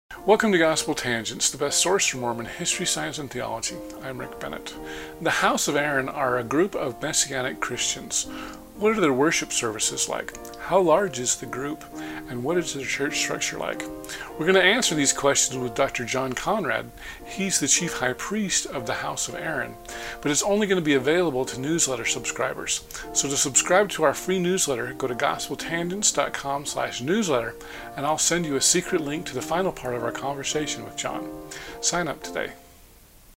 Welcome to Gospel Tangents, the best source for Mormon history, science, and theology. I'm Rick Bennett. The House of Aaron are a group of Messianic Christians. What are their worship services like? How large is the group? And what is their church structure like? We're going to answer these questions with Dr. John Conrad. He's the chief high priest of the House of Aaron, but it's only going to be available to newsletter subscribers. So to subscribe to our free newsletter, go to gospeltangents.com/newsletter, and I'll send you a secret link to the final part of our conversation with John. Sign up today.